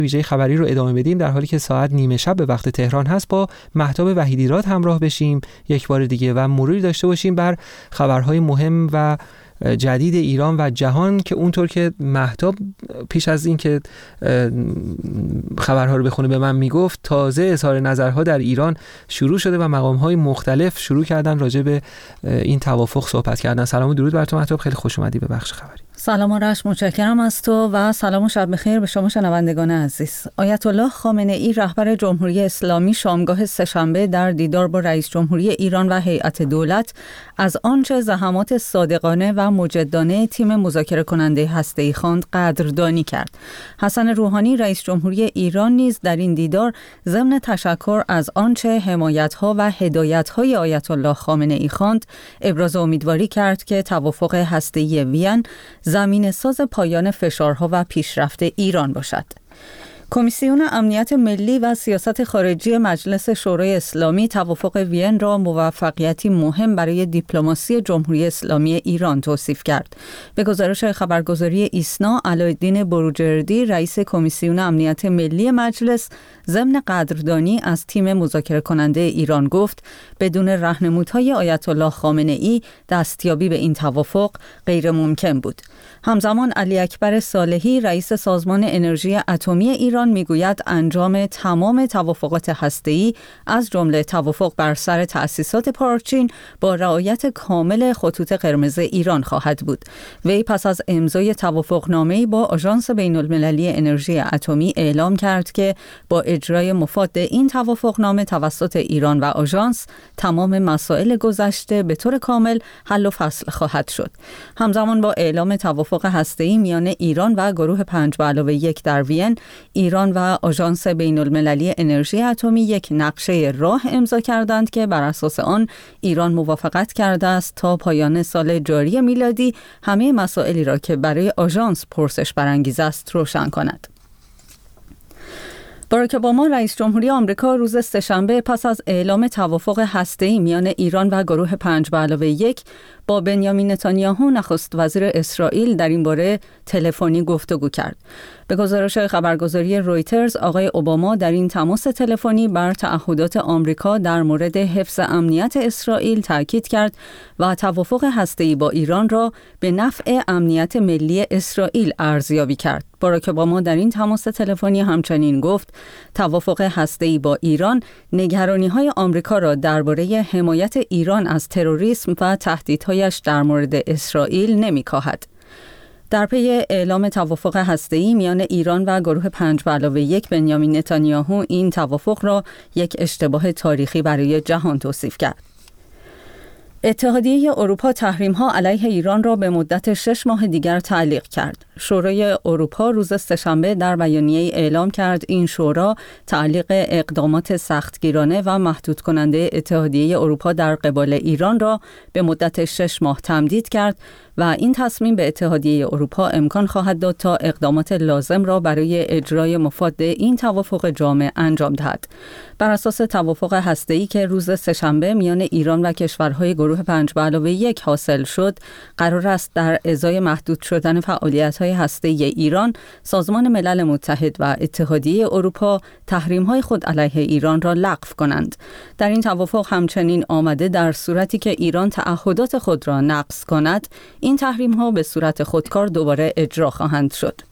ویژه خبری رو ادامه بدیم در حالی که ساعت نیمه شب به وقت تهران هست. با مهتاب وحیدیراد همراه بشیم یک بار دیگه و مروری داشته باشیم بر خبرهای مهم و جدید ایران و جهان که اونطور که مهتاب پیش از این که خبرها رو بخونه به من میگفت تازه اظهار نظرها در ایران شروع شده و مقام‌های مختلف شروع کردن راجع به این توافق صحبت کردن. سلام و درود بر تو مهتاب، خیلی خوش اومدی به بخش خبری. سلام آرش، متشکرم از تو و سلام و شب بخیر به شما شنوندگان عزیز. آیت الله خامنه ای رهبر جمهوری اسلامی شامگاه سه‌شنبه در دیدار با رئیس جمهوری ایران و هیئت دولت از آنچه زحمات صادقانه و مجدانه تیم مذاکره کننده هسته‌ای خواند قدردانی کرد. حسن روحانی رئیس جمهوری ایران نیز در این دیدار ضمن تشکر از آنچه حمایت‌ها و هدایت‌های آیت الله خامنه ای خواند ابراز امیدواری کرد که توافق هسته‌ای وین زمین ساز پایان فشارها و پیشرفت ایران باشد. کمیسیون امنیت ملی و سیاست خارجی مجلس شورای اسلامی توافق وین را موفقیتی مهم برای دیپلماسی جمهوری اسلامی ایران توصیف کرد. به گزارش خبرگزاری ایسنا، علایالدین بروجردی رئیس کمیسیون امنیت ملی مجلس ضمن قدردانی از تیم مذاکره کننده ایران گفت بدون راهنمودهای آیت الله خامنه ای دستیابی به این توافق غیر ممکن بود. همزمان علی اکبر صالحی رئیس سازمان انرژی اتمی ایران میگوید انجام تمام توافقات هسته‌ای از جمله توافق بر سر تأسیسات پارچین با رعایت کامل خطوط قرمز ایران خواهد بود. وی پس از امضای توافقنامه‌ای با آژانس بین‌المللی انرژی اتمی اعلام کرد که با اجرای مفاد این توافقنامه توسط ایران و آژانس تمام مسائل گذشته به طور کامل حل و فصل خواهد شد. همزمان با اعلام توافق هسته‌ای میان ایران و گروه 5+1 در وین، ایران و آژانس بین‌المللی انرژی اتمی یک نقشه راه امضا کردند که بر اساس آن ایران موافقت کرده است تا پایان سال جاری میلادی همه مسائلی را که برای آژانس پرسش برانگیز است روشن کند. باراک اوباما رئیس جمهوری آمریکا روز سه‌شنبه پس از اعلام توافق هسته‌ای میان ایران و گروه 5+1 با بنیامین نتانیاهو نخست وزیر اسرائیل در این باره تلفنی گفتگو کرد. به گزارش خبرگزاری رویترز، آقای اوباما در این تماس تلفنی بر تعهدات آمریکا در مورد حفظ امنیت اسرائیل تاکید کرد و توافق هسته‌ای با ایران را به نفع امنیت ملی اسرائیل ارزیابی کرد. باراک اوباما در این تماس تلفنی همچنین گفت توافق هسته‌ای با ایران نگرانی‌های آمریکا را درباره حمایت ایران از تروریسم و تهدیدهایش در مورد اسرائیل نمی‌کاهد. در پی اعلام توافق هسته‌ای میان ایران و گروه 5+1 بنیامین نتانیاهو این توافق را یک اشتباه تاریخی برای جهان توصیف کرد. اتحادیه اروپا تحریم‌ها علیه ایران را به مدت 6 ماه دیگر تعلیق کرد. شورای اروپا روز سه‌شنبه در بیانیه‌ای اعلام کرد این شورا تعلیق اقدامات سختگیرانه و محدود کننده اتحادیه اروپا در قبال ایران را به مدت 6 ماه تمدید کرد و این تصمیم به اتحادیه اروپا امکان خواهد داد تا اقدامات لازم را برای اجرای مفاد این توافق جامع انجام دهد. بر اساس توافق هسته‌ای که روز سه‌شنبه میان ایران و کشورهای گروه 5+1 حاصل شد، قرار است در ازای محدود شدن فعالیت‌های هسته‌ای ایران، سازمان ملل متحد و اتحادیه اروپا تحریم‌های خود علیه ایران را لغو کنند. در این توافق همچنین آمده در صورتی که ایران تعهدات خود را نقض کند، این تحریم‌ها به صورت خودکار دوباره اجرا خواهند شد.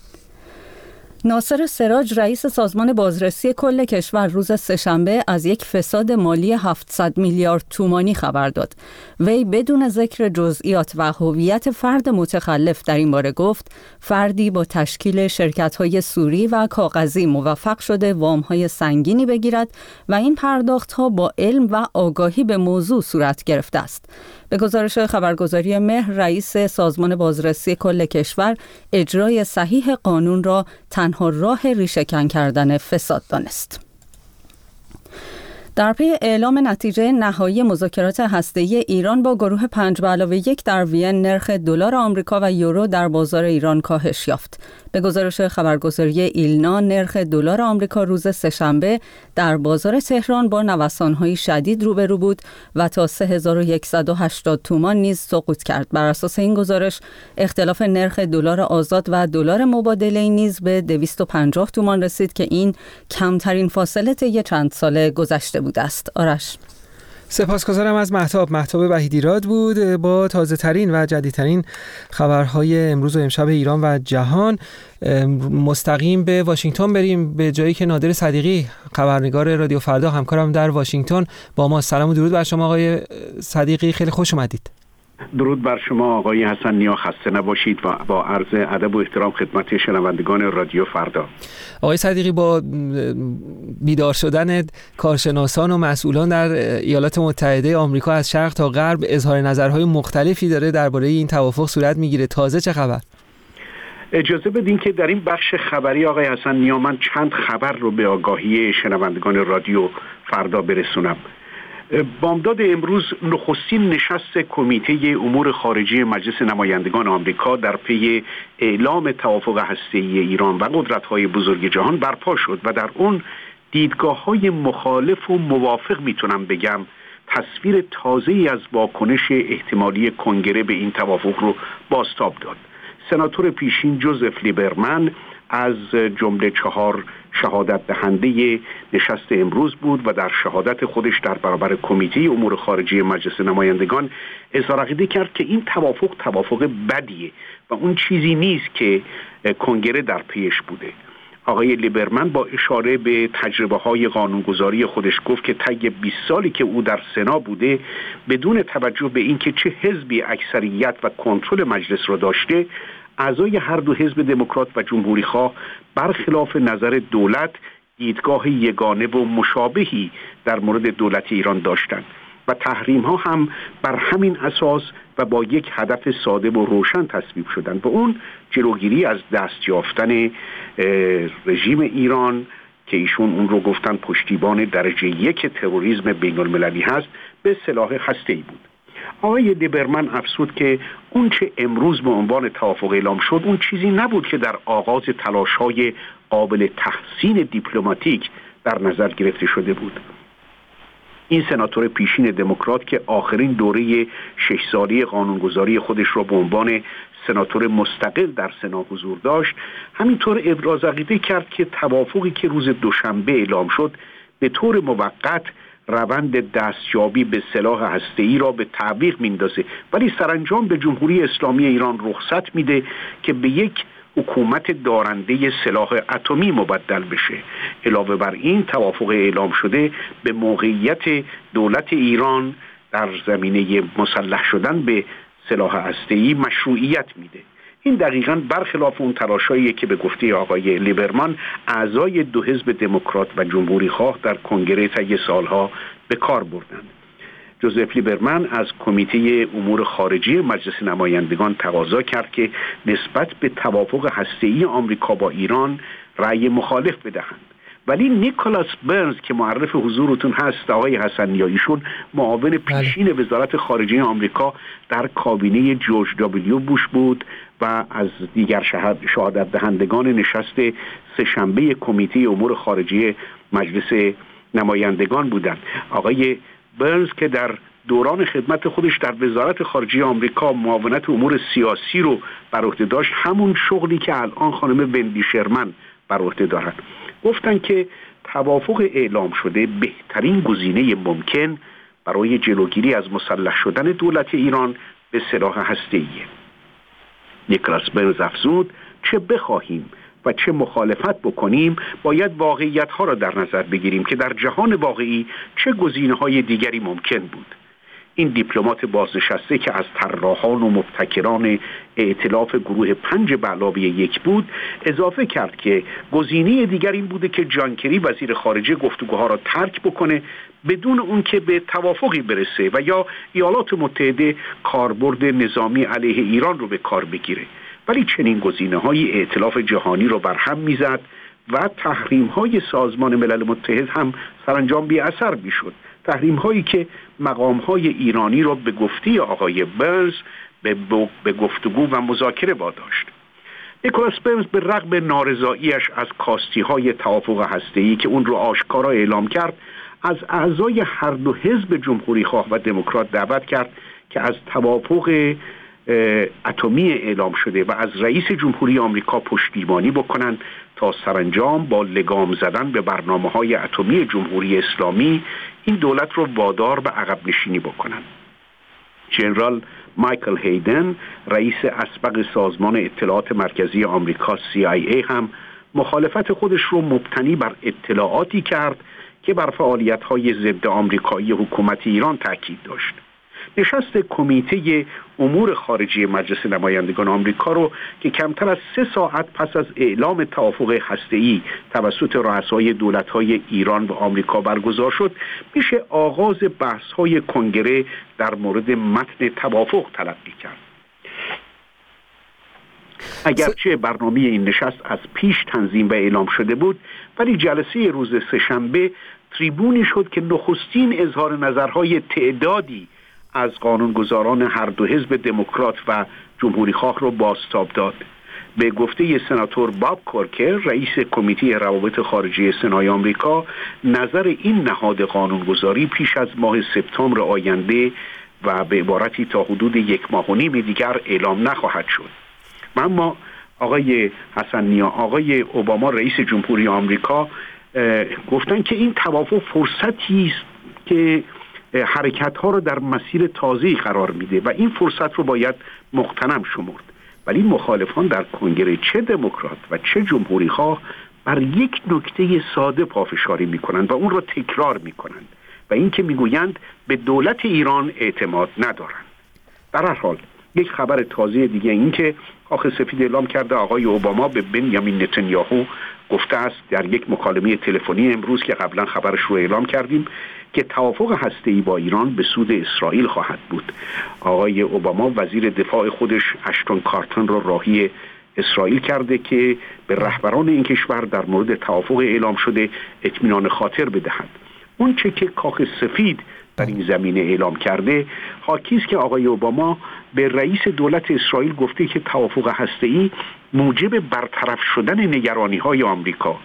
ناصر سراج رئیس سازمان بازرسی کل کشور روز سه‌شنبه از یک فساد مالی 700 میلیارد تومانی خبر داد. وی بدون ذکر جزئیات و هویت فرد متخلف در این باره گفت فردی با تشکیل شرکت‌های سوری و کاغذی موفق شده وام‌های سنگینی بگیرد و این پرداخت‌ها با علم و آگاهی به موضوع صورت گرفته است. به گزارش خبرگزاری مهر، رئیس سازمان بازرسی کل کشور اجرای صحیح قانون را تنها راه ریشه‌کن کردن فساد دانست. در پی اعلام نتیجه نهایی مذاکرات هسته‌ای ایران با گروه 5+1 در وین، نرخ دلار آمریکا و یورو در بازار ایران کاهش یافت. به گزارش خبرگزاری ایلنا، نرخ دلار آمریکا روز سه‌شنبه در بازار تهران با نوسان‌های شدید روبرو بود و تا 3180 تومان نیز سقوط کرد. بر اساس این گزارش، اختلاف نرخ دلار آزاد و دلار مبادله‌ای نیز به 250 تومان رسید که این کمترین فاصله طی چند سال گذشته بوده است. آرش، سپاسگزارم از مهتاب وحیدیراد بود با تازه ترین و جدیدترین خبرهای امروز و امشب ایران و جهان. مستقیم به واشنگتن بریم، به جایی که نادر صدیقی خبرنگار رادیو فردا همکارم در واشنگتن با ما. سلام و درود بر شما آقای صدیقی، خیلی خوش اومدید. درود بر شما آقای حسن نیا، خسته نباشید و با عرض ادب و احترام خدمت شنوندگان رادیو فردا. آقای صدیقی، با بیدار شدن کارشناسان و مسئولان در ایالات متحده آمریکا از شرق تا غرب، اظهار نظرهای مختلفی داره درباره این توافق صورت میگیره. تازه چه خبر؟ اجازه بدین که در این بخش خبری آقای حسن نیا من چند خبر رو به آگاهی شنوندگان رادیو فردا برسونم. بامداد امروز نخستین نشست کمیته امور خارجی مجلس نمایندگان آمریکا در پی اعلام توافق هسته‌ای ایران و قدرت‌های بزرگ جهان برپا شد و در اون دیدگاه‌های مخالف و موافق میتونم بگم تصویر تازه‌ای از واکنش احتمالی کنگره به این توافق رو بازتاب داد. سناتور پیشین جوزف لیبرمن از جمله 4 شهادت دهنده نشست امروز بود و در شهادت خودش در برابر کمیته امور خارجی مجلس نمایندگان اظهار عقیده کرد که این توافق بدیه و اون چیزی نیست که کنگره در پیش بوده. آقای لیبرمن با اشاره به تجربه‌های قانونگذاری خودش گفت که طی 20 سالی که او در سنا بوده، بدون توجه به اینکه چه حزبی اکثریت و کنترل مجلس را داشته، اعضای هر دو حزب دموکرات و جمهوری خواه برخلاف نظر دولت دیدگاه یگانه و مشابهی در مورد دولت ایران داشتند و تحریم ها هم بر همین اساس و با یک هدف ساده و روشن تصویب شدند و اون جلوگیری از دست یافتن رژیم ایران که ایشون اون رو گفتن پشتیبان درجه 1 تروریسم بین المللی هست به سلاح هسته‌ای بود. آقای لیبرمن افزود که اون چه امروز به عنوان توافق اعلام شد اون چیزی نبود که در آغاز تلاش‌های قابل تحسین دیپلماتیک در نظر گرفته شده بود. این سناتور پیشین دموکرات که آخرین دوره 6 ساله قانونگذاری خودش را به عنوان سناتور مستقل در سنا حضور داشت، همینطور ابراز عقیده کرد که توافقی که روز دوشنبه اعلام شد به طور موقت روند دستیابی به سلاح هسته‌ای را به تعویق میندازه، ولی سرانجام به جمهوری اسلامی ایران رخصت میده که به یک حکومت دارنده سلاح اتمی مبدل بشه. علاوه بر این توافق اعلام شده به موقعیت دولت ایران در زمینه مسلح شدن به سلاح هسته‌ای مشروعیت میده. این دقیقاً برخلاف اون تلاشایی که به گفته آقای لیبرمن اعضای دو حزب دموکرات و جمهوری خواه در کنگره طی سالها به کار بردند. جوزف لیبرمن از کمیته امور خارجی مجلس نمایندگان تقاضا کرد که نسبت به توافق هسته‌ای آمریکا با ایران رأی مخالف بدهند، ولی نیکولاس برنز که معرف حضورتون هست آقای حسن، ایشون معاون پیشین وزارت خارجه آمریکا در کابینه جورج دبلیو بوش بود و از دیگر شهادت دهندگان نشست سه‌شنبه کمیته امور خارجه مجلس نمایندگان بودند. آقای برنز که در دوران خدمت خودش در وزارت خارجه آمریکا معاونت امور سیاسی رو بر عهده داشت، همون شغلی که الان خانم وندی شرمن بر عهده دارند، گفتن که توافق اعلام شده بهترین گزینه ممکن برای جلوگیری از مسلح شدن دولت ایران به سلاح هسته‌ایه. نیکلاس برنز افزود چه بخواهیم و چه مخالفت بکنیم باید واقعیت‌ها را در نظر بگیریم که در جهان واقعی چه گزینه‌های دیگری ممکن بود. این دیپلمات بازنشسته که از طراحان و مبتکران ائتلاف گروه 5+1 بود اضافه کرد که گزینه دیگر این بوده که جان کری وزیر خارجه گفتگوها را ترک بکنه بدون اون که به توافقی برسه و یا ایالات متحده کاربرد نظامی علیه ایران رو به کار بگیره، ولی چنین گزینه‌های ائتلاف جهانی رو برهم میزد و تحریم‌های سازمان ملل متحد هم سرانجام بی اثر می‌شد. تحریم‌هایی که مقام‌های ایرانی را به گفته آقای برنز به گفتگو و مذاکره واداشت. نیکولاس برنز به رغم نارضایی‌اش از کاستی‌های توافق هسته‌ای که اون رو آشکارا اعلام کرد، از اعضای هر دو حزب جمهوری‌خواه و دموکرات دعوت کرد که از توافق اتمی اعلام شده و از رئیس جمهوری آمریکا پشتیبانی بکنن تا سرانجام با لگام زدن به برنامه‌های اتمی جمهوری اسلامی این دولت رو وادار به عقب نشینی بکنن. جنرال مایکل هیدن، رئیس اسبق سازمان اطلاعات مرکزی آمریکا CIA هم مخالفت خودش رو مبتنی بر اطلاعاتی کرد که بر فعالیت‌های ضد آمریکایی حکومت ایران تاکید داشت. نشست کمیته امور خارجی مجلس نمایندگان آمریکا رو که کمتر از 3 ساعت پس از اعلام توافق هسته‌ای توسط رؤسای دولت‌های ایران و آمریکا برگزار شد، میشه آغاز بحث‌های کنگره در مورد متن توافق تلقی کرد. اگرچه برنامه این نشست از پیش تنظیم و اعلام شده بود، ولی جلسه روز سه‌شنبه تریبونی شد که نخستین اظهار نظرهای تعدادی از قانونگذاران هر دو حزب دموکرات و جمهوری‌خواه را بازتاب داد. به گفته سناتور باب کورکر، رئیس کمیته روابط خارجی سنای آمریکا، نظر این نهاد قانونگذاری پیش از ماه سپتامبر آینده و به عبارتی تا حدود 1.5 ماه دیگر اعلام نخواهد شد. اما آقای حسن نیا، آقای اوباما رئیس جمهوری آمریکا گفتن که این توافق فرصتی است که حرکت‌ها رو در مسیر تازه‌ای قرار میده و این فرصت رو باید مغتنم شمرد. ولی مخالفان در کنگره چه دموکرات و چه جمهوری‌خواه بر یک نکته ساده پافشاری میکنند و اون رو تکرار میکنند و این که میگویند به دولت ایران اعتماد ندارند. در هر حال یک خبر تازه دیگه این که کاخ سفید اعلام کرده آقای اوباما به بنیامین نتانیاهو گفته است در یک مکالمه تلفنی امروز که قبلا خبرش رو اعلام کردیم که توافق هسته‌ای با ایران به سود اسرائیل خواهد بود. آقای اوباما وزیر دفاع خودش اشتون کارتن رو راهی اسرائیل کرده که به رهبران این کشور در مورد توافق اعلام شده اطمینان خاطر بدهد. اون چه که کاخ سفید در این زمینه اعلام کرده حاکی است که آقای اوباما به رئیس دولت اسرائیل گفته که توافق هسته‌ای موجب برطرف شدن نگرانی‌های آمریکا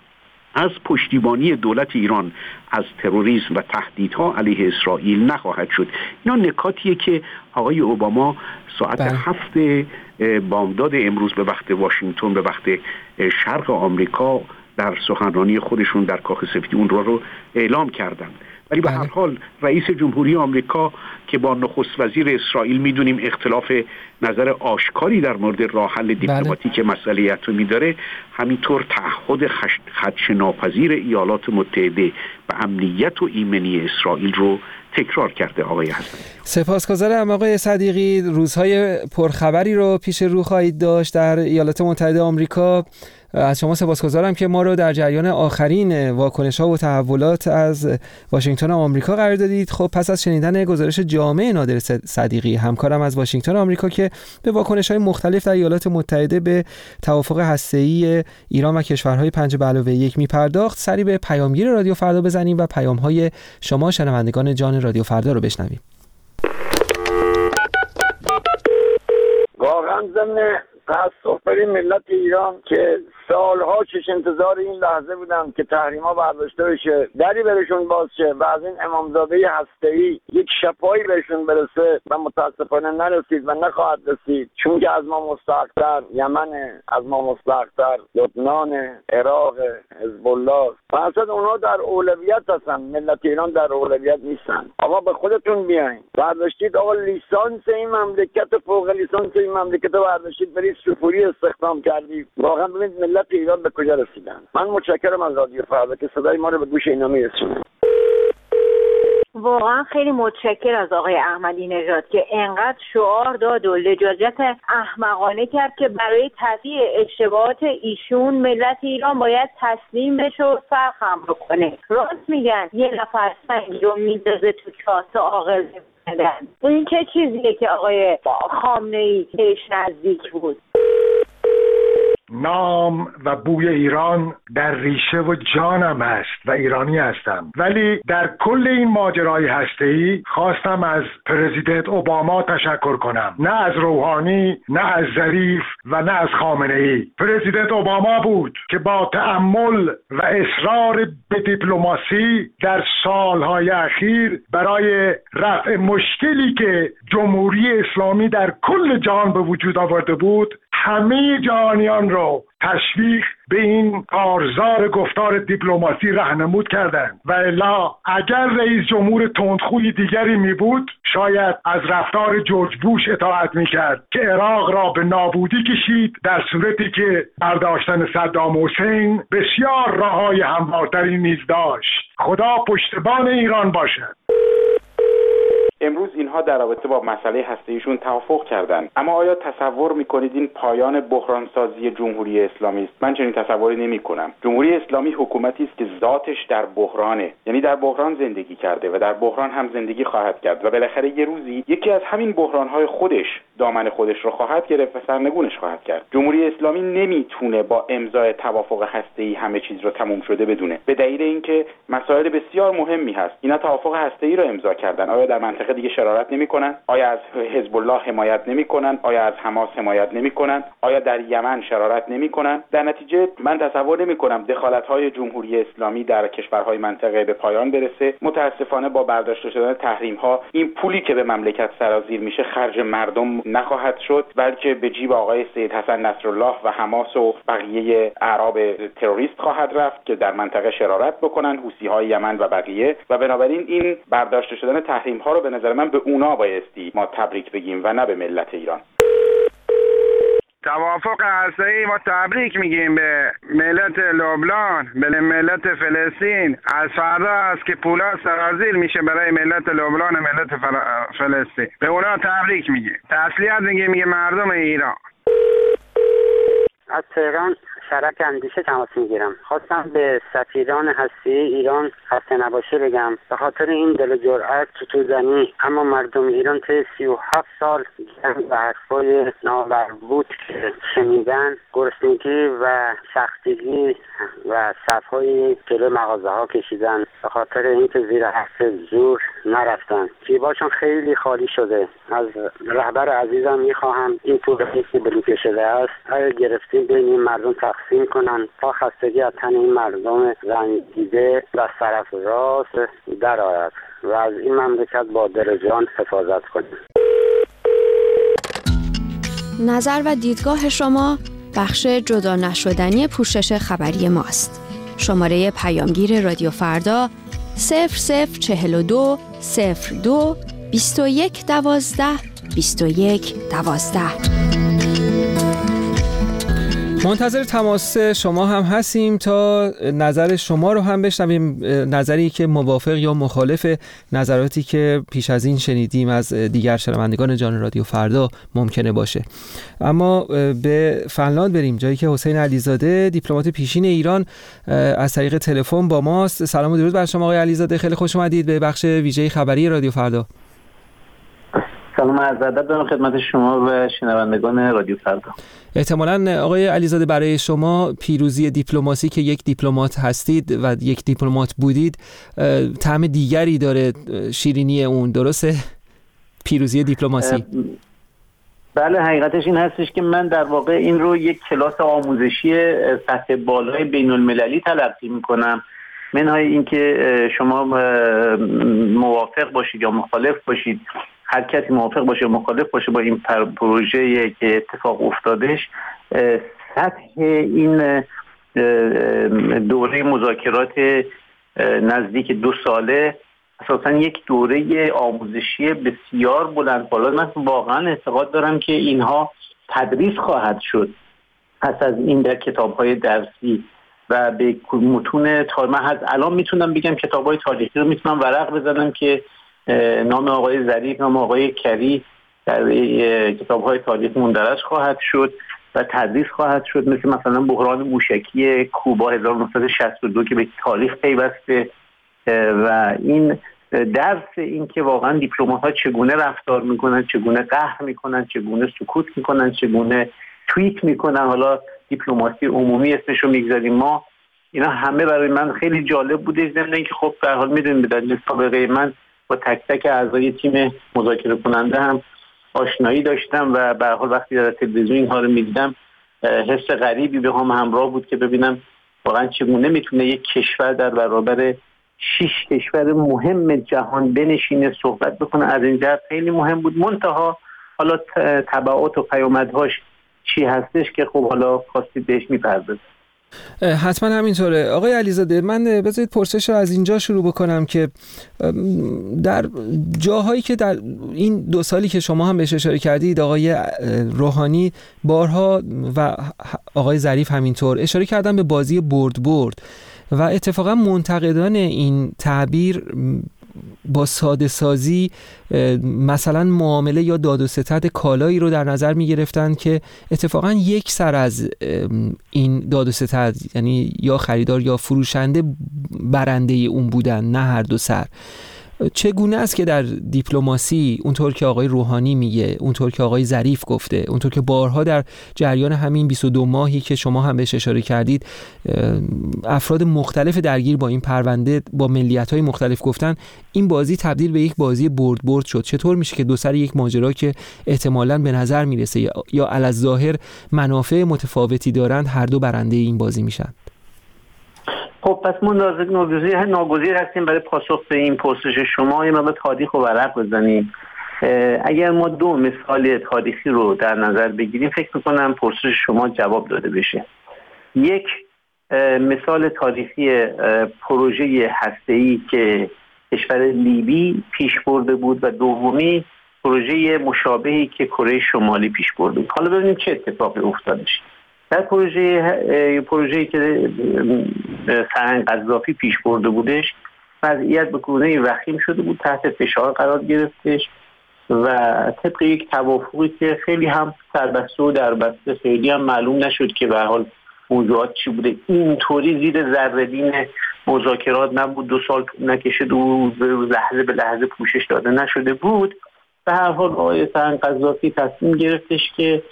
از پشتیبانی دولت ایران از تروریسم و تهدیدها علیه اسرائیل نخواهد شد. اینا نکاتیه که آقای اوباما ساعت 7 بامداد امروز به وقت واشنگتن، به وقت شرق آمریکا، در سخنرانی خودشون در کاخ سفید اون رو اعلام کردند. ولی به هر حال رئیس جمهوری آمریکا که با نخست وزیر اسرائیل میدونیم اختلاف نظر آشکاری در مورد راه حل دیپلماتیک مسئله اتمی داره، همینطور تعهد خدشه‌ناپذیر ایالات متحده به امنیت و ایمنی اسرائیل رو تکرار کرده. آقای حسن، سپاسگزارم آقای صدیقی. روزهای پرخبری رو پیش رو خواهید داشت در ایالات متحده آمریکا. از شما سپاسگزارم که ما رو در جریان آخرین واکنش‌ها و تحولات از واشنگتن آمریکا قرار دادید. خب پس از شنیدن گزارش جامع نادر صدیقی، همکارم از واشنگتن آمریکا که به واکنش‌های مختلف در ایالات متحده به توافق هسته‌ای ایران و کشورهای 5+1 می‌پرداخت، سری به پیامگیر رادیو فردا بزنیم و پیام‌های شما شنوندگان جان رادیو فردا رو بشنویم. واقعا ضمن تأسف بر ملت ایران که سالها چش انتظار این لحظه بودن که تحریما برداشته بشه، دری برشون باز شه و از این امامزاده هسته‌ای یک شفایی بهشون برسه و متاسفانه نرسید و نخواهد رسید، چون که از ما مستحق‌تر یمن، از ما مستحق‌تر لبنان، عراق، حزب الله و اصلا اونها در اولویت هستن، ملت ایران در اولویت نیستن. آقا به خودتون بیاین، برداشتید آقا لیسانس این مملکت، فوق لیسانس این مملکت رو برداشتید برید سفوری استخدام کردید. واقعا ببینید ملت ایران به کجا رسیدن. من متشکرم از رادیو فردا که صدای ما رو به گوش اینا میرسونه. واقعا خیلی متشکر از آقای احمدی نژاد که انقدر شعار داد و لجاجت احمقانه کرد که برای تفیه اشتباهات ایشون ملت ایران باید تسلیم بشه و سرخم بکنه. راست میگن یه نفر سنگ رو میندازه تو کاسه عاقل نمی‌دن. این چه چیزیه که آقای خامنه‌ای بهش نزدیک بود؟ نام و بوی ایران در ریشه و جانم هست و ایرانی هستم، ولی در کل این ماجرای هسته‌ای خواستم از پرزیدنت اوباما تشکر کنم، نه از روحانی، نه از ظریف و نه از خامنه‌ای. پرزیدنت اوباما بود که با تأمل و اصرار به دیپلماسی در سالهای اخیر برای رفع مشکلی که جمهوری اسلامی در کل جهان به وجود آورده بود همه جهانیان رو تشویق به این کارزار گفتار دیپلماسی راهنمود کردند و الا اگر رئیس جمهور تندخوی دیگری می بود شاید از رفتار جورج بوش اطاعت می کرد که عراق را به نابودی کشید، در صورتی که برداشتن صدام حسین بسیار راههای هموارتری نیز داشت. خدا پشتبان ایران باشد. امروز اینها در رابطه با مسئله هسته‌ایشون توافق کردند، اما آیا تصور می‌کنید این پایان بحرانسازی جمهوری اسلامی است؟ من چنین تصوری نمی‌کنم. جمهوری اسلامی حکومتی است که ذاتش در بحرانه، یعنی در بحران زندگی کرده و در بحران هم زندگی خواهد کرد و بالاخره یه روزی یکی از همین بحران‌های خودش دامن خودش رو خواهد گرفت و سرنگونش خواهد کرد. جمهوری اسلامی نمیتونه با امضای توافق هسته‌ای همه چیز رو تموم شده بدونه، به دلیل اینکه مسائل بسیار مهمی هست. اینا توافق هسته‌ای رو امضا کردن، آیا در منطقه دیگه شرارت نمی‌کنن؟ آیا از حزب الله حمایت نمی‌کنن؟ آیا از حماس حمایت نمی‌کنن؟ آیا در یمن شرارت نمی‌کنن؟ در نتیجه من تصور نمی‌کنم دخالت‌های جمهوری اسلامی در کشورهای منطقه به پایان برسه. متأسفانه با برداشته شدن تحریم‌ها این پولی که به مملکت سرازیر میشه خرج مردم نخواهد شد، بلکه به جیب آقای سید حسن نصرالله و حماس و بقیه اعراب تروریست خواهد رفت که در منطقه شرارت بکنن، حوثی‌های یمن و بقیه. و بنابراین این برداشته شدن تحریم‌ها رو به نظر من به اونا بایستی ما تبریک بگیم و نه به ملت ایران. توافق هسته‌ای ما تبریک میگیم به ملت لبنان، به ملت فلسطین. از فردا است که پولا سرازیر میشه برای ملت لبنان و ملت فلسطین. به اونا تبریک میگیم. تسلیت میگه مردم ایران. از تهران شرک اندیشه تماس میگیرم. خواستم به سفیران هسته‌ای ایران خسته نباشه بگم به خاطر این دل جرأت توزنی، اما مردم ایران طی 37 سال جنگ و حرفای نامربوط که شنیدن، گرسنگی و سختگی و صفهای جلوی مغازه‌ها کشیدن، به خاطر اینکه زیر حرف زور نرفتن. جیباشون خیلی خالی شده. از رهبر عزیزم میخواهم این پولی که بلوکه شده است آیا گرفتیم بین این مردم تقسیم کنن تا خستگی از تن این مردم رنجیده و سرفراز در آید و از این مملکت با دل جان حفاظت کنیم. نظر و دیدگاه شما بخش جدا نشدنی پوشش خبری ماست. شماره پیامگیر رادیو فردا 0042 02 21 12 21 12. منتظر تماس شما هم هستیم تا نظر شما رو هم بشنویم، نظری که موافق یا مخالف نظراتی که پیش از این شنیدیم از دیگر شنوندگان جان رادیو فردا ممکنه باشه. اما به فنلاند بریم، جایی که حسین علیزاده دیپلمات پیشین ایران از طریق تلفن با ماست. سلام و درود بر شما آقای علیزاده، خیلی خوش اومدید به بخش ویژه خبری رادیو فردا. سلام و عرض ادب دارم خدمت شما و شنوندگان رادیو فردا. احتمالاً آقای علیزاده برای شما پیروزی دیپلماسی که یک دیپلمات هستید و یک دیپلمات بودید طعم دیگری داره، شیرینی اون، درسته؟ پیروزی دیپلماسی. بله، حقیقتش این هستش که من در واقع این رو یک کلاس آموزشی سطح بالای بین المللی تلقی میکنم، منهای اینکه شما موافق باشید یا مخالف باشید، هر کسی موافق باشه یا مخالف باشه با این پروژه که اتفاق افتادش، سطح این دوره مذاکرات نزدیک 2 ساله اساساً یک دوره آموزشی بسیار بلند بالا. من واقعا اعتقاد دارم که اینها تدریس خواهد شد پس از این در کتاب‌های درسی و به متون من از الان میتونم بگم کتاب‌های تاریخی رو میتونم ورق بزنم که نام آقای ظریف، نام آقای کری در کتاب‌های تاریخ مندرج خواهد شد و تدریس خواهد شد، مثلا بحران موشکی کوبا 1962 که به تاریخ پیوسته و این درس این که واقعا دیپلمات‌ها چگونه رفتار میکنن، چگونه قهر میکنن، چگونه سکوت میکنن، چگونه توییت میکنن. حالا دیپلماسی عمومی اسمشو میگذاریم ما، اینا همه برای من خیلی جالب بوده. ضمن اینکه خب به هر حال میدونید به دلیل سابقه من با تک تک اعضای تیم مذاکره کننده هم آشنایی داشتم و به هر حال وقتی در تلویزیون اینها رو میدیدم حس غریبی به هم همراه بود که ببینم واقعا چگونه میتونه یک کشور در برابر 6 کشور مهم جهان بنشینه صحبت بکنه. از این جهت خیلی مهم بود. منتها حالا تبعات و پیامدهاش چی هستش که خب حالا خواستید بهش میپردازم. حتما همینطوره. آقای علیزاده، من بذارید پرسش رو از اینجا شروع بکنم که در جاهایی که در این 2 سالی که شما هم بهش اشاره کردید، آقای روحانی بارها و آقای ظریف همینطور اشاره کردن به بازی برد و اتفاقا منتقدان این تعبیر با ساده سازی مثلا معامله یا داد و ستد کالایی رو در نظر می گرفتن که اتفاقا یک سر از این داد و ستد، یعنی یا خریدار یا فروشنده برنده اون بودن، نه هر دو سر. چگونه است که در دیپلماسی اونطور که آقای روحانی میگه، اونطور که آقای ظریف گفته، اونطور که بارها در جریان همین 22 ماهی که شما هم بهش اشاره کردید افراد مختلف درگیر با این پرونده با ملیت‌های مختلف گفتن، این بازی تبدیل به یک بازی برد شد؟ چطور میشه که 2 سر یک ماجرا که احتمالاً به نظر میرسه یا علی‌الظاهر منافع متفاوتی دارند، هر دو برنده این بازی میشن؟ خب پس ما ناگزیر هستیم برای پاسخ به این پرسش شما یه مقدار تاریخ رو ورق بزنیم. اگر ما 2 مثال تاریخی رو در نظر بگیریم فکر میکنم پرسش شما جواب داده بشه. یک مثال تاریخی پروژه هسته‌ای که کشور لیبی پیش برده بود و دومی پروژه مشابهی که کره شمالی پیش برده بود. حالا ببینیم چه اتفاقی افتادش. در پروژه‌ای که سرهنگ قذافی پیش برده بودش، وضعیت به گونه‌ای وخیم شده بود، تحت فشار قرار گرفتش و طبق یک توافقی که خیلی هم سربسته و دربسته، خیلی هم معلوم نشد که به هر حال موضوعات چی بوده، اینطوری زیر ذره‌بین مذاکرات نبود، 2 سال نکشید و لحظه به لحظه پوشش داده نشده بود. به هر حال آقای سرهنگ قذافی تصمیم گرفتش که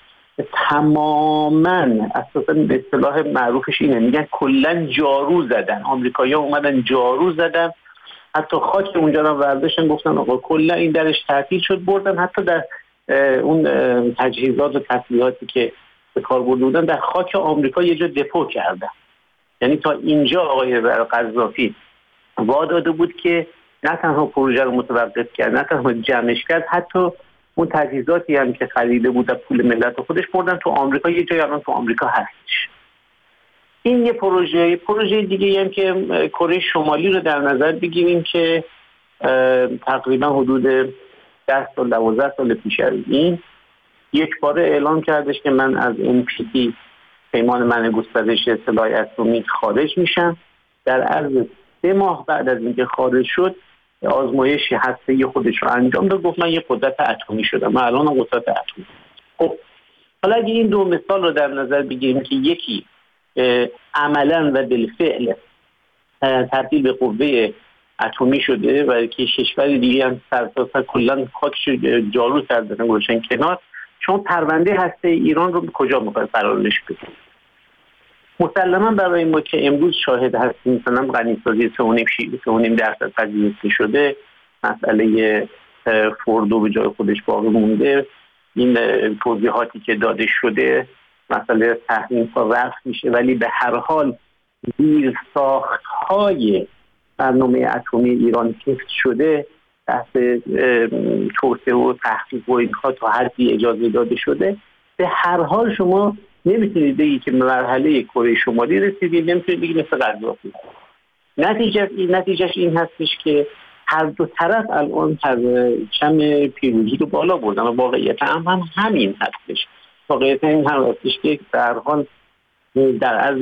تماماً اساساً به اصطلاح معروفش اینه، میگن کلاً جارو زدن. آمریکایی‌ها اومدن جارو زدن، حتی خاک اونجا رو برداشتن، گفتن آقا کلاً این درش تعطیل شد، بردن حتی در اون تجهیزات و تسلیحاتی که به کار برده بودن در خاک آمریکا یه جا دپو کردن. یعنی تا اینجا آقای قذافی وعده بود که نه تنها پروژه رو متوقف کرد، نه تنها جمعش کرد، حتی اون تجهیزاتی هم که خریده بود از پول ملت خودش بردن تو آمریکا، یه جایی الان تو آمریکا هستش. این یه پروژه دیگه هم که کره شمالی رو در نظر بگیریم که تقریبا حدود 10 سال 12 سال پیش از این یک باره اعلام کردش که من از NPT پیمان منع گسترش سلاح اتمی خارج میشم. در عرض 3 ماه بعد از اینکه خارج شد آزمایش هسته‌ای خودش رو انجام داد، گفت من یه قدرت اتمی شدم، من الان قدرت اتمی. خب حالا اگه این 2 مثال رو در نظر بگیریم که یکی عملاً و بالفعل تبدیل به قوه اتمی شده و که کشور دیگه هم سرتاسر کلاً خاکش جارو کردن گذاشتن کنار، شما پرونده هسته ایران رو کجا می‌خواید قرارش بدید؟ مسلماً برای ما که امروز شاهد هستیم مثلا غنیسازی 3.5% پذیرفته شده، مسئله فوردو به جای خودش باقی مونده، این توضیحاتی که داده شده، مسئله تحریم ها رفع میشه، ولی به هر حال زیرساخت‌های برنامه اتمی ایران حفظ شده، تحت توسعه و تحقیق و اینها تا حدی اجازه داده شده. به هر حال شما نمیتونید بگید که مرحله کره شمالی رسیدید، نمیتونید بگید مثل قذافی. نتیجهش این هستش که هر دو طرف الان پرچم پیروزی رو بالا بردن و واقعیت هم همین هستش. واقعیت این هم هستش که در حال در عرض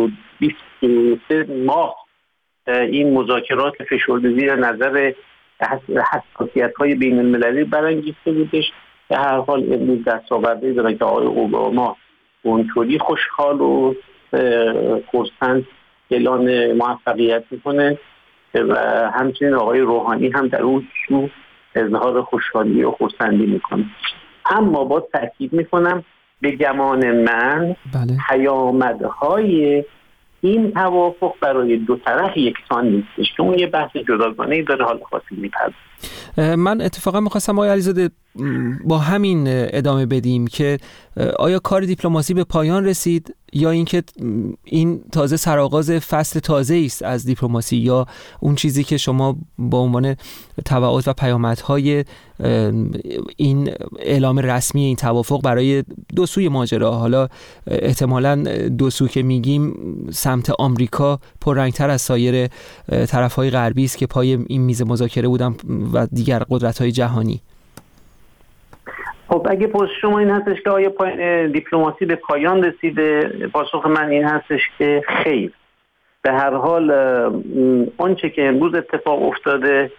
23 ماه این مذاکرات فشرده زیر نظر حساسیت‌های بین المللی برانگیخته بودش. به هر حال امروز دستاوردی دارن که آقای اوباما اونطوری خوشحال و خرسند اعلان موفقیت میکنه و همچنین آقای روحانی هم در اون اظهار خوشحالی و خرسندی میکنه. اما با تاکید میکنم به گمان من پیامدهای این توافق برای دو طرف یکسان نیستش که اون یه بحث جداگانه‌ای داره، حال خاصی میپرد. من اتفاقا میخواستم آقای علیزاده با همین ادامه بدیم که آیا کار دیپلماسی به پایان رسید یا اینکه این تازه سرآغاز فصل تازه است از دیپلماسی، یا اون چیزی که شما با عنوان تبعات و پیامدهای این اعلام رسمی این توافق برای دو سوی ماجرا، حالا احتمالاً دو سو که میگیم سمت آمریکا پررنگتر از سایر طرف‌های غربی است که پای این میز مذاکره بودن و دیگر قدرت‌های جهانی. خب اگه پرسش شما این هستش که آیا دیپلماسی به پایان رسیده، پاسخ من این هستش که خیر. به هر حال آنچه که امروز اتفاق افتاده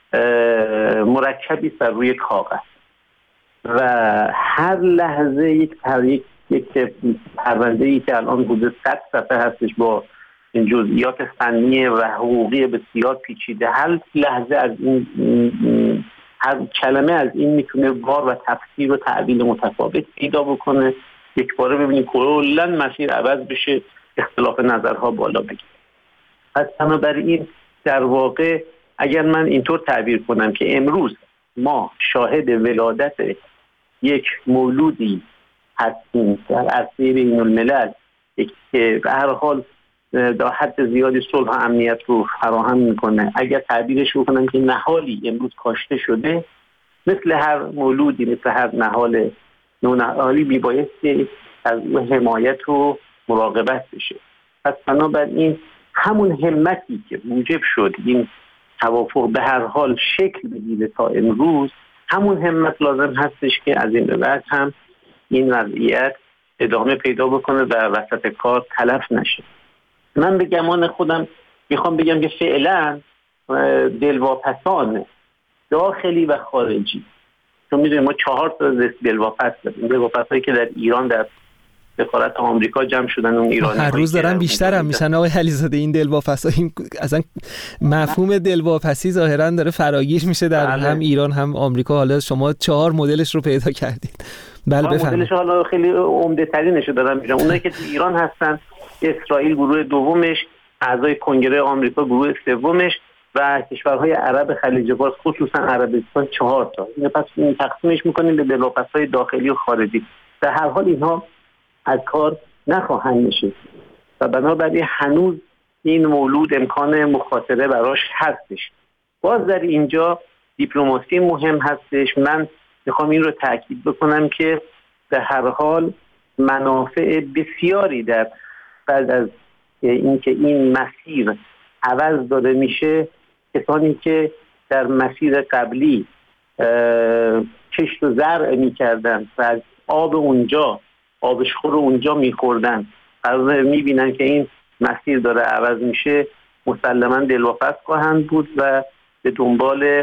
مرکبی بر روی کاغذ و هر لحظه یک پرونده‌ای که الان حدود 100 صفحه هستش با این جزئیات فنی و حقوقی بسیار پیچیده، هر لحظه از این هر کلمه از این میتونه بار و تفسیر و تعبیر متفاوت پیدا بکنه، یک باره ببینید کلاً مسیر عوض بشه، اختلاف نظرها بالا بگیره. پس بنابراین در واقع اگر من اینطور تعبیر کنم که امروز ما شاهد ولادت یک مولودی هستیم در عرصه بین الملل که به هر حال در حد زیادی صلح و امنیت رو فراهم میکنه، اگر تعبیرش بکنم که نهالی امروز کاشته شده، مثل هر مولودی، مثل هر نونهالی میبایستی از اون حمایت و مراقبت بشه. پس بنابراین همون همتی که موجب شد این توافق به هر حال شکل بگیره تا امروز، همون همت لازم هستش که از این به بعد هم این وضعیت ادامه پیدا بکنه و وسط کار تلف نشه. من به گمان خودم میخوام بگم که فعلا دلواپسان داخلی و خارجی، چون میدونیم ما 4 تا دلواپس داریم، دلواپسایی که در ایران در سفارت آمریکا جمع شدن، اون ایرانی هر روز دارن بیشتر هم میشن. آقای علیزاده این دلواپسا، این اصلا مفهوم دلواپسی ظاهرا داره فراگیر میشه در هم ایران هم آمریکا. حالا شما 4 مدلش رو پیدا کردید. بله بفرمایید. مدلش حالا خیلی عمده ترینش رو دارم میگم. اونایی که تو ایران هستن، اسرائیل گروه دومش، اعضای کنگره آمریکا گروه سومش و کشورهای عرب خلیج فارس خصوصا عربستان 4 تا. این پس تقسیمش میکنیم به دلواپسای داخلی و خارجی. در هر حال اینها از کار نخواهند نشست و بنابراین هنوز این مولود امکان مخاطره براش هستش. باز در اینجا دیپلماسی مهم هستش. من میخوام این رو تاکید بکنم که به هر حال منافع بسیاری در بعد از اینکه این مسیر عوض داده میشه، کسانی که در مسیر قبلی کشت و زرع میکردن و از آبشخور اونجا میخوردن، قرار میبینن که این مسیر داره عوض میشه، مسلما دلواپس خواهند بود و به دنبال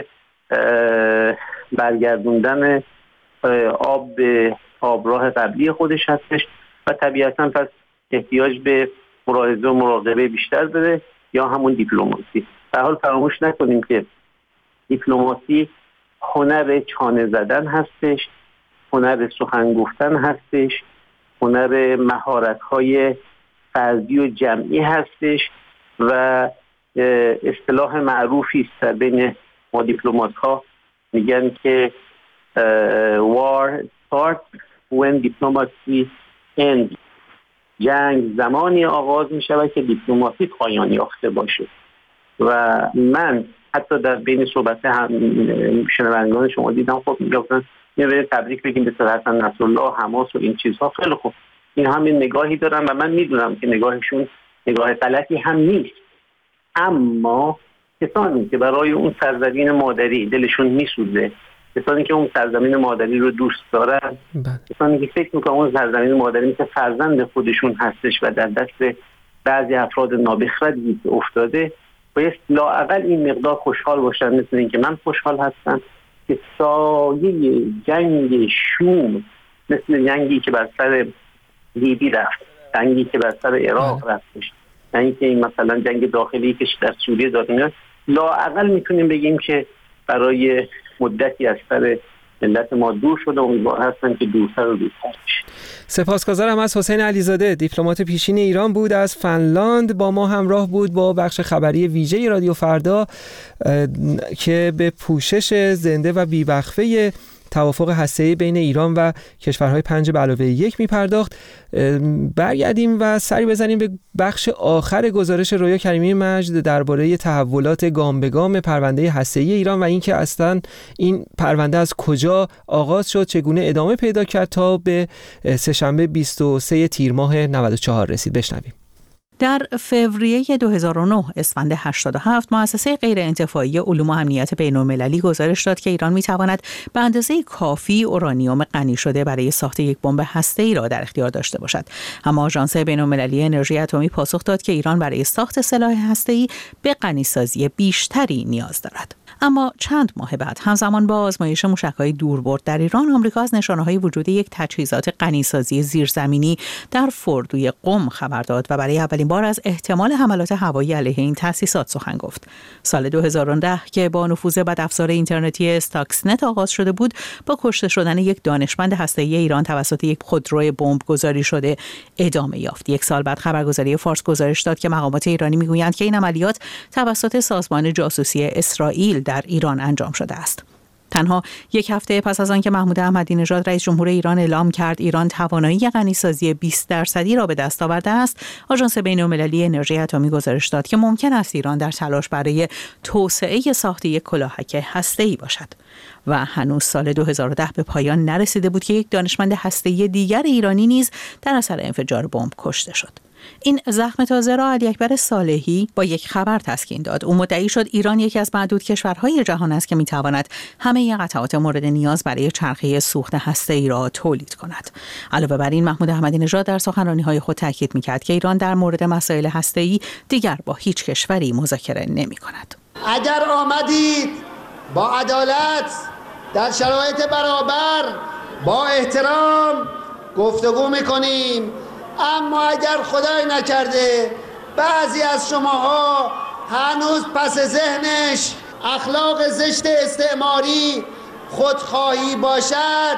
برگردوندن آب به آبراه قبلی خودش هستش و طبیعتا پس احتیاج به ملاحظه و مراقبه بیشتر داره یا همون دیپلماسی. در حال فراموش نکنیم که دیپلماسی هنر چانه زدن هستش، هنر سخن گفتن هستش، هنر مهارت‌های فردی و جمعی هستش و اصطلاح معروفی است بین ما دیپلمات‌ها، میگن که war starts when diplomacy ends. جنگ زمانی آغاز می شود که دیپلماسی پایان یافته باشه. و من حتی در بین صحبت هم شنوندگان شما دیدم، خب میگفتن میبرید تبریک بگیم به حسن نصرالله، حماس و این چیزها. خیلی خوب، این همین نگاهی دارن و من میدونم که نگاهشون نگاه غلطی هم نیست، اما کسانی که برای اون سرزمین مادری دلشون میسوزه، کسانی که اون سرزمین مادری رو دوست دارن، کسانی که فکر میکنن اون سرزمین مادری مثل فرزند خودشون هستش و در دست بعضی افراد نابخردی که افتاده، باید لااقل این مقدار خوشحال باشن، مثل این که من خوشحال هستم که سایه جنگ شوم، مثل جنگی که بر سر لیبی رفت، جنگی که بر سر عراق رفتش، جنگی که مثلا جنگ داخلی که در سوریه داره، لااقل میتونیم بگیم که برای مدتی از سر ملت ما دور شده، امیدوار هستم که دورتر و دورتر بشه. سپاسگزارم از حسین علیزاده، دیپلمات پیشین ایران بود از فنلاند، با ما همراه بود با بخش خبری ویژه رادیو فردا که به پوشش زنده و بیوقفه توافق هسته‌ای بین ایران و کشورهای 5+1 می‌پرداخت. برگردیم و سری بزنیم به بخش آخر گزارش رویا کریمی مجد درباره تحولات گام به گام پرونده هسته‌ای ایران و اینکه اصلاً این پرونده از کجا آغاز شد، چگونه ادامه پیدا کرد تا به سه‌شنبه 23 تیر ماه 94 رسید. بشنویم. در فوریه 2009 اسفند 87 مؤسسه غیرانتفاعی علوم و امنیت بین‌المللی گزارش داد که ایران می‌تواند به اندازه کافی اورانیوم غنی شده برای ساخت یک بمب هسته‌ای را در اختیار داشته باشد. اما آژانس بین‌المللی انرژی اتمی پاسخ داد که ایران برای ساخت سلاح هسته‌ای به غنی‌سازی بیشتری نیاز دارد. اما چند ماه بعد همزمان با آزمایش موشک‌های دوربرد در ایران، آمریکا از نشانه‌های وجود یک تجهیزات غنی‌سازی زیرزمینی در فردوی قم خبر داد و برای اولین بار از احتمال حملات هوایی علیه این تأسیسات سخن گفت. سال 2010 که با نفوذ بدافزار اینترنتی استاکسنت آغاز شده بود، با کشته شدن یک دانشمند هسته‌ای ایران توسط یک خودرو بمبگذاری شده ادامه یافت. یک سال بعد خبرگزاری فارس گزارش داد که مقامات ایرانی میگویند که این عملیات توسط سازمان جاسوسی اسرائیل در ایران انجام شده است. تنها یک هفته پس از آنکه محمود احمدی نژاد رئیس جمهور ایران اعلام کرد ایران توانایی غنی‌سازی 20% را به دست آورده است، آژانس بین‌المللی انرژی اتمی گزارش داد که ممکن است ایران در تلاش برای توسعه ساخت یک کلاهک هسته‌ای باشد. و هنوز سال 2010 به پایان نرسیده بود که یک دانشمند هسته‌ای دیگر ایرانی نیز در اثر انفجار بمب کشته شد. این زخم تازه را علی اکبر صالحی با یک خبر تسکین داد. او مدعی شد ایران یکی از معدود کشورهای جهان است که میتواند همه قطعات مورد نیاز برای چرخه سوخت هسته‌ای را تولید کند. علاوه بر این، محمود احمدی نژاد در سخنرانی‌های خود تاکید می‌کرد که ایران در مورد مسائل هسته‌ای دیگر با هیچ کشوری مذاکره نمی‌کند. اگر آمدید با عدالت در شرایط برابر با احترام گفتگو می‌کنیم، اما اگر خدای نکرده بعضی از شماها هنوز پس ذهنش اخلاق زشت استعماری خودخواهی باشد،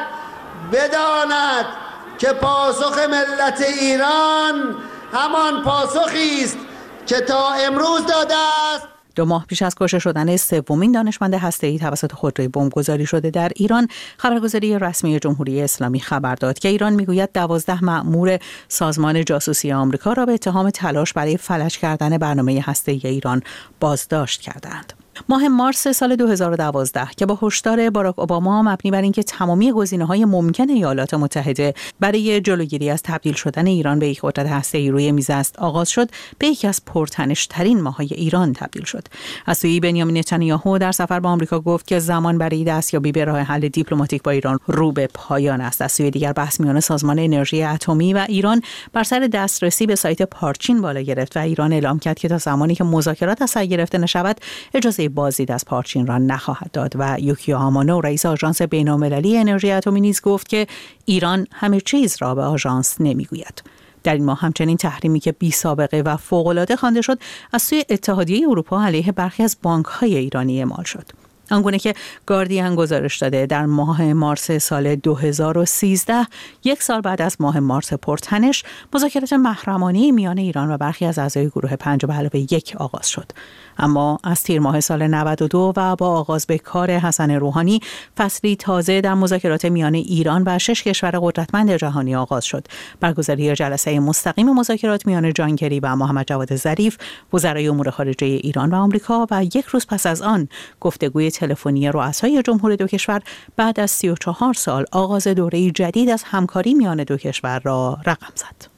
بداند که پاسخ ملت ایران همان پاسخی است که تا امروز داده است. 2 ماه پیش از کشته شدن سومین دانشمند هسته‌ای توسط خودروی بمبگذاری شده در ایران، خبرگزاری رسمی جمهوری اسلامی خبر داد که ایران میگوید 12 مأمور سازمان جاسوسی آمریکا را به اتهام تلاش برای فلج کردن برنامه هسته‌ای ایران بازداشت کردند. ماه مارس سال 2012 که با هشدار باراک اوباما مبنی بر اینکه تمامی گزینه‌های ممکن ایالات متحده برای جلوگیری از تبدیل شدن ایران به یک قدرت هسته‌ای روی میز است آغاز شد، به یکی از پرتنش‌ترین ماه‌های ایران تبدیل شد. از سوی بنیامین نتانیاهو در سفر به آمریکا گفت که زمان برای دستیابی به راه حل دیپلماتیک با ایران رو به پایان است. از سوی دیگر بحث میان سازمان انرژی اتمی و ایران بر سر دسترسی به سایت پارچین بالا گرفت و ایران اعلام کرد که تا زمانی که مذاکرات از سر گرفته نشود اجازه بازدید از پارچین را نخواهد داد. و یوکیو آمانو رئیس آژانس بین‌المللی انرژی اتمی نیز گفت که ایران همه چیز را به آژانس نمیگوید. در این ماه همچنین تحریمی که بی سابقه و فوق‌العاده خوانده شد از سوی اتحادیه اروپا علیه برخی از بانک‌های ایرانی اعمال شد. آنگونه که گاردین گزارش داده در ماه مارس سال 2013، یک سال بعد از ماه مارس پرتنش، مذاکرات محرمانه میان ایران و برخی از اعضای گروه 5+1 آغاز شد. اما از تیر ماه سال 92 و با آغاز به کار حسن روحانی، فصلی تازه در مذاکرات میان ایران و 6 کشور قدرتمند جهانی آغاز شد. برگزاری جلسه مستقیم مذاکرات میان جان کری و محمد جواد ظریف، وزرای امور خارجه ایران و آمریکا، و یک روز پس از آن گفتگوی تلفنی رؤسای جمهور دو کشور بعد از 34 سال آغاز دوره جدید از همکاری میان دو کشور را رقم زد.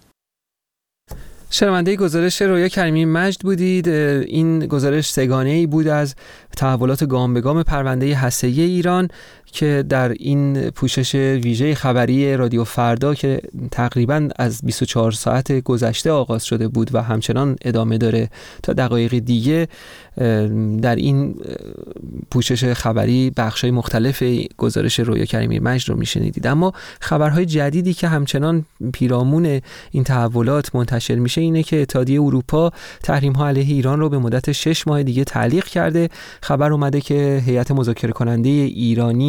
شنونده گزارش رویا کریمی مجد بودید. این گزارش سگانه‌ای بود از تحولات گام به گام پرونده هسته‌ای ایران که در این پوشش ویژه خبری رادیو فردا که تقریباً از 24 ساعت گذشته آغاز شده بود و همچنان ادامه داره تا دقایق دیگه، در این پوشش خبری بخش‌های مختلف گزارش رویا کریمی مجد رو میشنیدید. اما خبرهای جدیدی که همچنان پیرامون این تحولات منتشر میشه اینه که اتحادیه اروپا تحریم‌ها علیه ایران رو به مدت 6 ماه دیگه تعلیق کرده. خبر اومده که هیئت مذاکره کننده ایرانی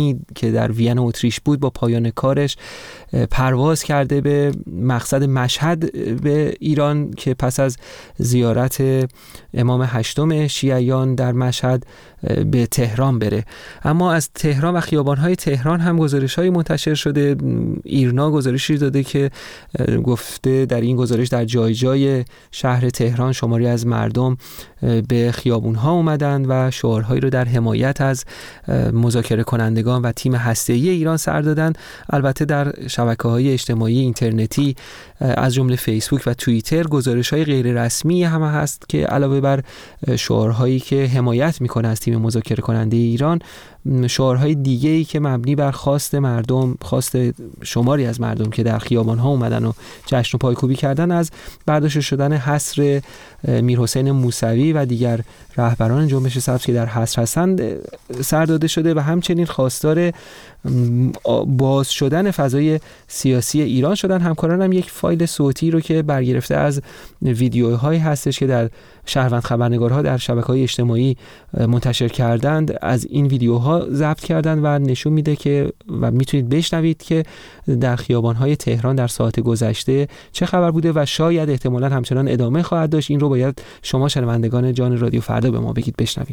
ایرانی که در وین اتریش بود با پایان کارش پرواز کرده به مقصد مشهد به ایران که پس از زیارت امام هشتم شیعیان در مشهد به تهران بره. اما از تهران و خیابان‌های تهران هم گزارش‌های منتشر شده. ایرنا گزارشی داده که گفته در این گزارش در جای جای شهر تهران شماری از مردم به خیابون‌ها اومدند و شعارهایی رو در حمایت از مذاکره کنندگان و تیم هسته‌ای ایران سر دادند. البته در شبکه‌های اجتماعی اینترنتی از جمله فیسبوک و توییتر گزارش‌های غیر رسمی هم هست که علاوه بر شعارهایی که حمایت می‌کنه از تیم مذاکره کننده ایران، شعارهای دیگه‌ای که مبنی بر خواست مردم، خواست شماری از مردم که در خیابان‌ها اومدن و جشن و پایکوبی کردن، از برداشته شدن حصر میرحسین موسوی و دیگر رهبران جنبش سبز که در حصر هستند سر داده شده و همچنین خواستار باز شدن فضای سیاسی ایران شدن. همکاران هم یک فایل صوتی رو که برگرفته از ویدیوهایی هستش که در شهروند خبرنگارها در شبکه‌های اجتماعی منتشر کردند، از این ویدیوها ضبط کردند و نشون میده که و میتونید بشنوید که در خیابان‌های تهران در ساعت گذشته چه خبر بوده و شاید احتمالاً همچنان ادامه خواهد داشت. این رو باید شما شنوندگان جان رادیو فردا به ما بگید بشنویم.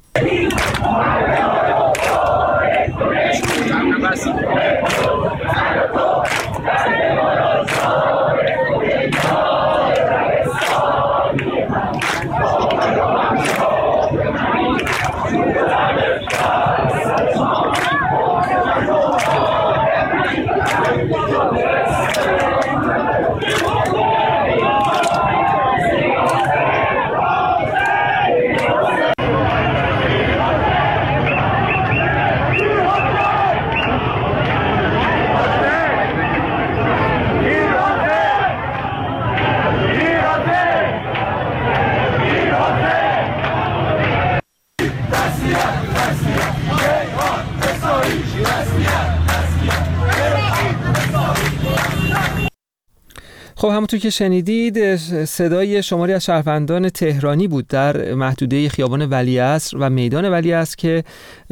خب همونطور که شنیدید صدای شماری از شهروندان تهرانی بود در محدوده خیابان ولیعصر و میدان ولیعصر که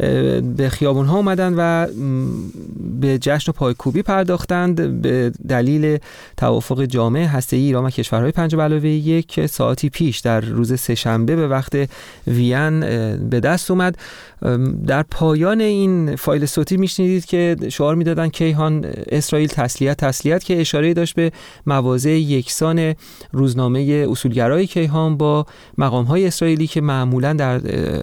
به خیابان‌ها اومدن و به جشن و پایکوبی پرداختند به دلیل توافق جامع هسته‌ای ایران و کشورهای 5+1 که ساعتی پیش در روز سه‌شنبه به وقت وین به دست اومد. در پایان این فایل صوتی میشنیدید که شعار میدادن کیهان اسرائیل تسلیت که اشاره داشت به مواضع یکسان روزنامه اصولگرای کیهان با مقام‌های اسرائیلی که معمولاً در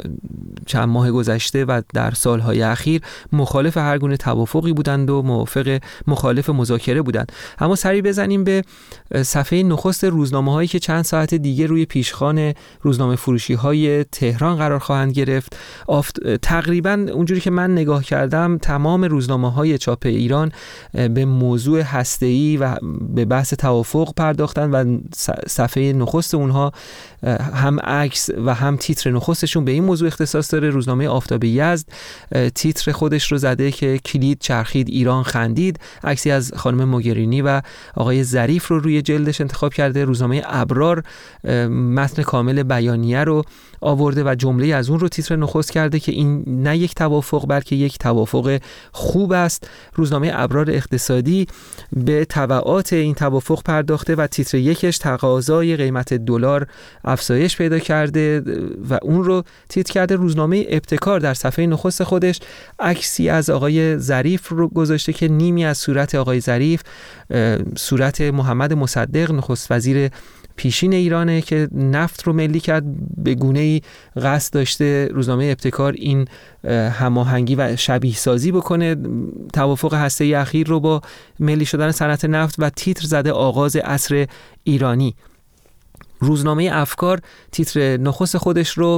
چند ماه گذشته و در سالهای اخیر مخالف هر گونه توافقی بودند و مخالف مذاکره بودند. اما سری بزنیم به صفحه نخست روزنامه‌هایی که چند ساعت دیگه روی پیشخوان روزنامه فروشی‌های تهران قرار خواهند گرفت. تقریباً اونجوری که من نگاه کردم تمام روزنامه‌های چاپ ایران به موضوع هسته‌ای و به بحث توافق پرداختن و صفحه نخست اونها هم عکس و هم تیتر نخستشون به این موضوع اختصاص داره. روزنامه آفتاب یزد تیتر خودش رو زده که کلید چرخید ایران خندید، عکسی از خانم موگرینی و آقای ظریف رو روی جلدش انتخاب کرده. روزنامه ابرار متن کامل بیانیه رو آورده و جمله از اون رو تیتر نخست کرده که این نه یک توافق بلکه یک توافق خوب است. روزنامه ابرار اقتصادی به تبعات این توافق پرداخته و تیتر یکش تقاضای قیمت دلار افزایش پیدا کرده و اون رو تیتر کرده. روزنامه ابتکار در صفحه نخست خودش عکسی از آقای ظریف رو گذاشته که نیمی از صورت آقای ظریف صورت محمد مصدق نخست وزیر پیشین ایرانه که نفت رو ملی کرد. به گونه‌ای قصد داشته روزنامه ابتکار این هماهنگی و شبیه سازی بکنه توافق هسته‌ای اخیر رو با ملی شدن صنعت نفت و تیتر زده آغاز عصر ایرانی. روزنامه افکار تیتر نخست خودش رو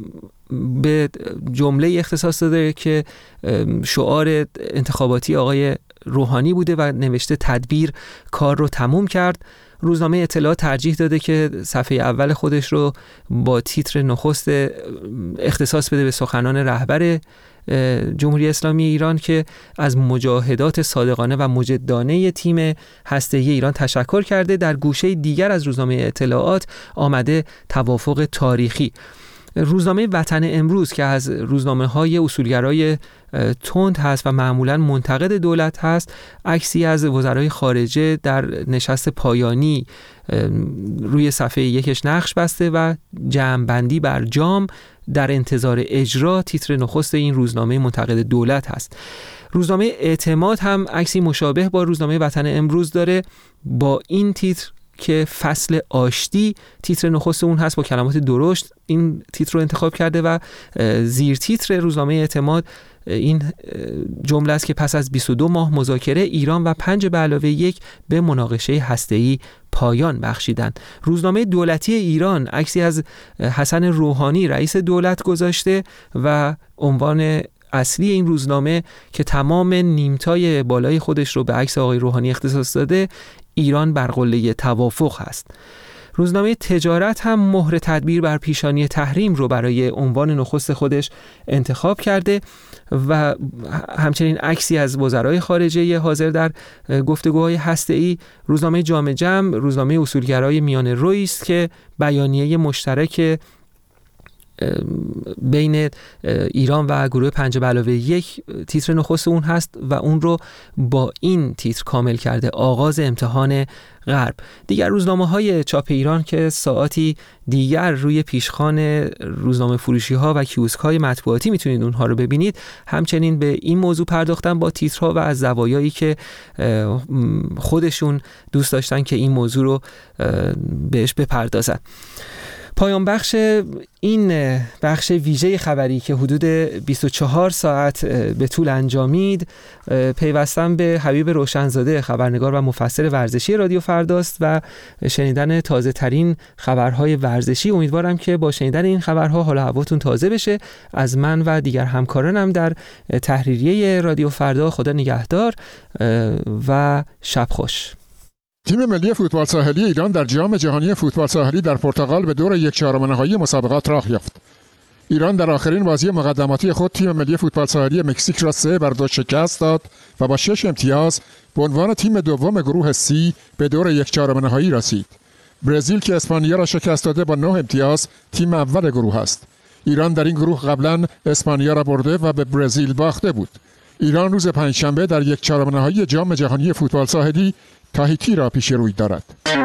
به جمله اختصاص داده که شعار انتخاباتی آقای روحانی بوده و نوشته تدبیر کار رو تموم کرد. روزنامه اطلاعات ترجیح داده که صفحه اول خودش رو با تیتر نخست اختصاص بده به سخنان رهبر جمهوری اسلامی ایران که از مجاهدات صادقانه و مجدانه تیم هسته‌ای ایران تشکر کرده. در گوشه دیگر از روزنامه اطلاعات آمده توافق تاریخی. روزنامه وطن امروز که از روزنامه‌های اصولگرای تند هست و معمولاً منتقد دولت هست، عکسی از وزرای خارجه در نشست پایانی روی صفحه یکش نقش بسته و جمع‌بندی بر جام در انتظار اجرا تیتر نخست این روزنامه منتقد دولت هست. روزنامه اعتماد هم عکسی مشابه با روزنامه وطن امروز داره با این تیتر که فصل آشتی تیتر نخست اون هست با کلمات درشت. این تیتر رو انتخاب کرده و زیر تیتر روزنامه اعتماد این جمله است که پس از 22 ماه مذاکره ایران و 5+1 به مناقشه هسته‌ای پایان بخشیدند. روزنامه دولتی ایران عکسی از حسن روحانی رئیس دولت گذاشته و عنوان اصلی این روزنامه که تمام نیمتای بالای خودش رو به عکس آقای روحانی اختصاص داده ایران بر قله توافق هست. روزنامه تجارت هم مهر تدبیر بر پیشانی تحریم رو برای عنوان نخست خودش انتخاب کرده و همچنین عکسی از وزرای خارجه حاضر در گفتگوهای هسته‌ای. روزنامه جامع جمع روزنامه اصولگرای میان روی است که بیانیه مشترک بین ایران و گروه 5+1 تیتر نخست اون هست و اون رو با این تیتر کامل کرده: آغاز امتحان غرب. دیگر روزنامه‌های چاپ ایران که ساعاتی دیگر روی پیشخوان روزنامه فروشی ها و کیوسک های مطبوعاتی میتونید اونها رو ببینید، همچنین به این موضوع پرداختن با تیترها و از زوایایی که خودشون دوست داشتن که این موضوع رو بهش بپردازن. پایان بخش این بخش ویژه خبری که حدود 24 ساعت به طول انجامید پیوستن به حبیب روشنزاده، خبرنگار و مفسر ورزشی رادیو فرداست و شنیدن تازه ترین خبرهای ورزشی. امیدوارم که با شنیدن این خبرها حال هواتون تازه بشه. از من و دیگر همکارانم در تحریریه رادیو فردا خدا نگهدار و شب خوش. تیم ملی فوتبال ساحلی ایران در جام جهانی فوتبال ساحلی در پرتغال به دور 1/4 نهایی مسابقات راه یافت. ایران در آخرین بازی مقدماتی خود تیم ملی فوتبال ساحلی مکزیک را 3-2 شکست داد و با 6 امتیاز به عنوان تیم دوم گروه C به دور 1/4 نهایی رسید. برزیل که اسپانیا را شکست داده با 9 امتیاز تیم اول گروه است. ایران در این گروه قبلا اسپانیا را برده و به برزیل باخته بود. ایران روز پنجشنبه در 1/4 نهایی جام جهانی فوتبال ساحلی تاهیتی را پیش روی دارد.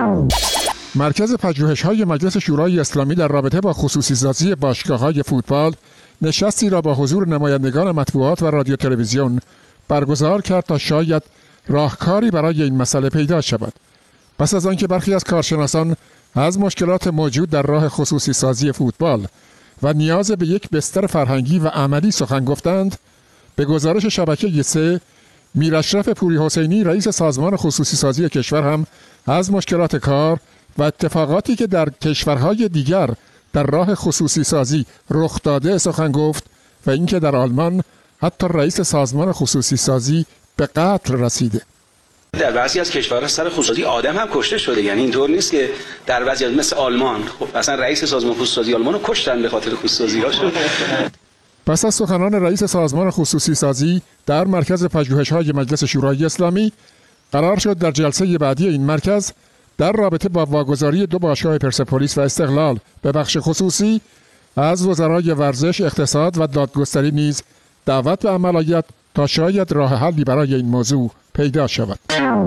مرکز پژوهش‌های مجلس شورای اسلامی در رابطه با خصوصی سازی باشگاه‌های فوتبال نشستی را با حضور نمایندگان مطبوعات و رادیو تلویزیون برگزار کرد تا شاید راهکاری برای این مسئله پیدا شود. پس از آنکه برخی از کارشناسان از مشکلات موجود در راه خصوصی سازی فوتبال و نیاز به یک بستر فرهنگی و عملی سخن گفتند، به گزارش شبکه 3 میر اشرف پوری حسینی رئیس سازمان خصوصی سازی کشور هم از مشکلات کار و اتفاقاتی که در کشورهای دیگر در راه خصوصی سازی رخ داده سخن گفت و اینکه در آلمان حتی رئیس سازمان خصوصی سازی به قتل رسیده. در بعضی از کشورها سر خصوصی آدم هم کشته شده، یعنی اینطور نیست که در بعضی از مثل آلمان خب اصلا رئیس سازمان خصوصی سازی آلمان رو کشتن به خاطر خصوصی سازی‌هاشون. پس از سخنان رئیس سازمان خصوصی سازی در مرکز پژوهش‌های مجلس شورای اسلامی قرار شد در جلسه بعدی این مرکز در رابطه با واگذاری 2 باشگاه پرسپولیس و استقلال به بخش خصوصی از وزرای ورزش، اقتصاد و دادگستری نیز دعوت به عمل آید تا شاید راه حلی برای این موضوع پیدا شود.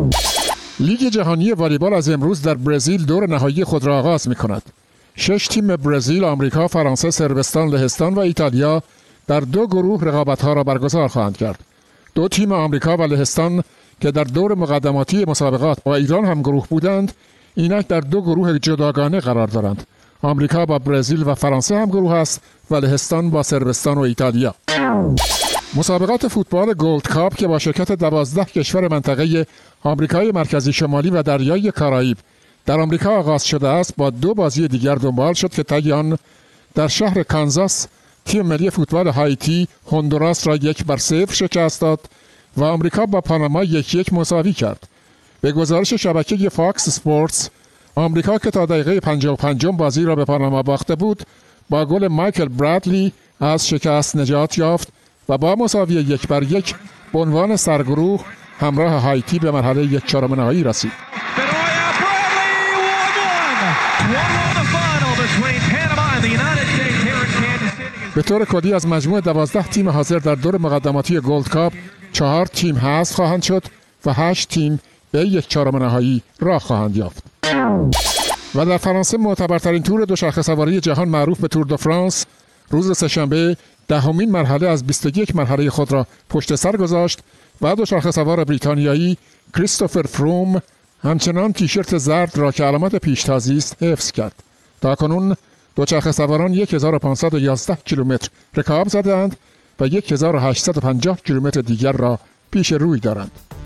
لیگ جهانی والیبال از امروز در برزیل دور نهایی خود را آغاز می‌کند. 6 تیم برزیل، آمریکا، فرانسه، صربستان، لهستان و ایتالیا در 2 گروه رقابت‌ها را برگزار خواهند کرد. 2 تیم آمریکا و لهستان که در دور مقدماتی مسابقات با ایران هم گروه بودند، اینک در 2 گروه جداگانه قرار دارند. آمریکا با برزیل و فرانسه هم گروه است و لهستان با صربستان و ایتالیا. مسابقات فوتبال گولد کاپ که با شرکت 12 کشور منطقه آمریکای مرکزی شمالی و دریای کارائیب در آمریکا آغاز شده است، با 2 بازی دیگر دنبال شد که طی آن در شهر کانزاس تیم ملی فوتبال هایتی هندوراس را 1-0 شکست داد و آمریکا با پاناما 1-1 مساوی کرد. به گزارش شبکه فاکس اسپورتس، آمریکا که تا دقیقه 55 بازی را به پاناما باخته بود، با گل مایکل برادلی از شکست نجات یافت و با مساوی 1-1 به عنوان سرگروه همراه هایتی به مرحله 1/4 نهایی رسید. به طور کلی از مجموع 12 تیم حاضر در دور مقدماتی گلد کاپ 4 تیم حذف خواهند شد و 8 تیم به 1/4 نهایی راه خواهند یافت. و در فرانسه معتبرترین تور دوچرخه سواری جهان معروف به تور دو فرانس روز سه‌شنبه 10مین مرحله از 21 مرحله خود را پشت سر گذاشت و دوچرخه سوار بریتانیایی کریستوفر فروم همچنان تیشرت زرد را که علامت پیشتازی است حفظ کرد. تاکنون دوچرخه سواران 1511 کیلومتر رکاب زدند و 1850 کیلومتر دیگر را پیش روی دارند.